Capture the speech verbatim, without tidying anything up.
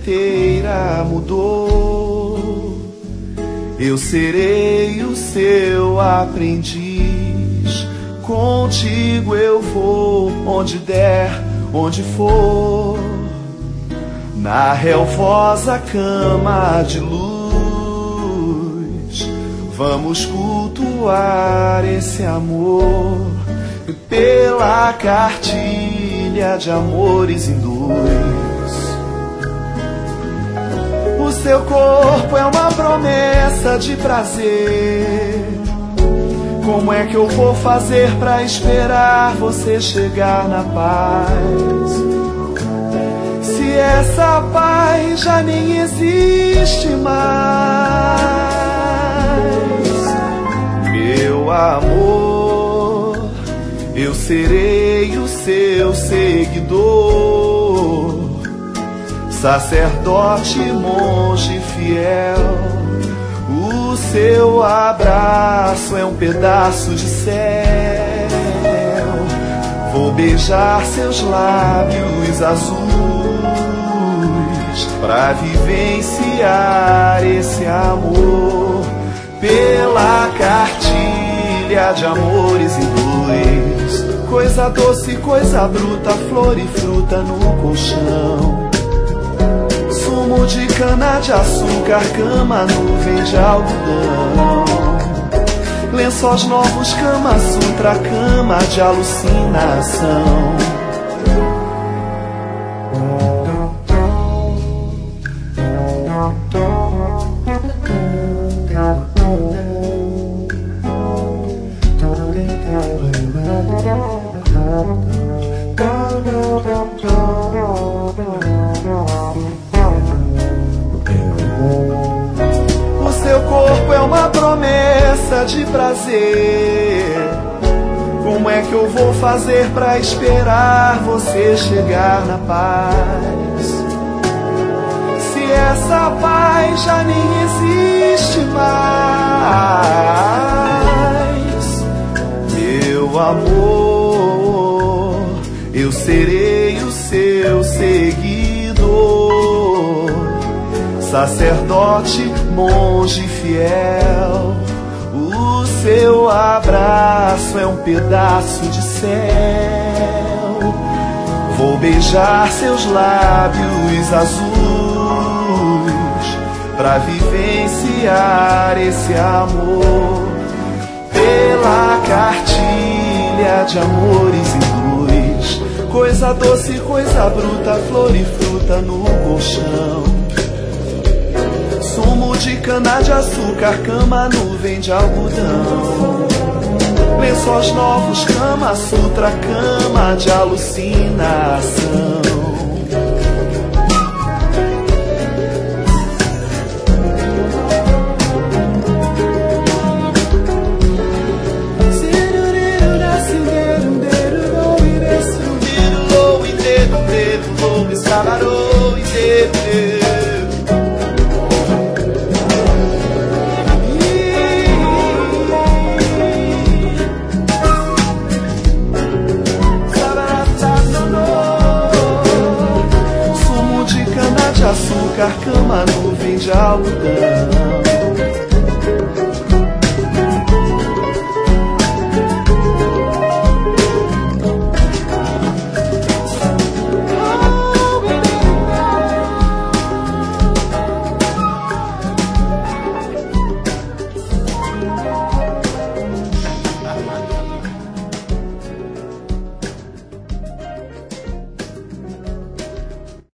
inteira mudou. Eu serei o seu aprendiz, contigo eu vou onde der, onde for, na relvosa cama de luz. Vamos cultuar esse amor pela cartilha de amores induz. O seu corpo é uma promessa de prazer. Como é que eu vou fazer pra esperar você chegar na paz, se essa paz já nem existe mais? Meu amor, eu serei o seu seguidor, sacerdote, monge fiel. O seu abraço é um pedaço de céu. Vou beijar seus lábios azuis pra vivenciar esse amor pela cartilha de amores em luz. Coisa doce, coisa bruta, flor e fruta no colchão, sumo de cana de açúcar, cama, nuvem de algodão, lençóis novos, cama sutra, cama de alucinação. O seu corpo é uma promessa de prazer. Como é que eu vou fazer pra esperar você chegar na paz, se essa paz já nem existe mais? Meu amor, eu serei o seu seguidor, sacerdote, monge fiel. O seu abraço é um pedaço de céu. Vou beijar seus lábios azuis pra vivenciar esse amor pela cartilha de amores em luz. Coisa doce, coisa bruta, flor e fruta no colchão, sumo de cana de açúcar, cama, nuvem de algodão, lençóis novos, cama sutra, cama de alucinação. Sumo de cana de açúcar, cama, nuvem de algodão,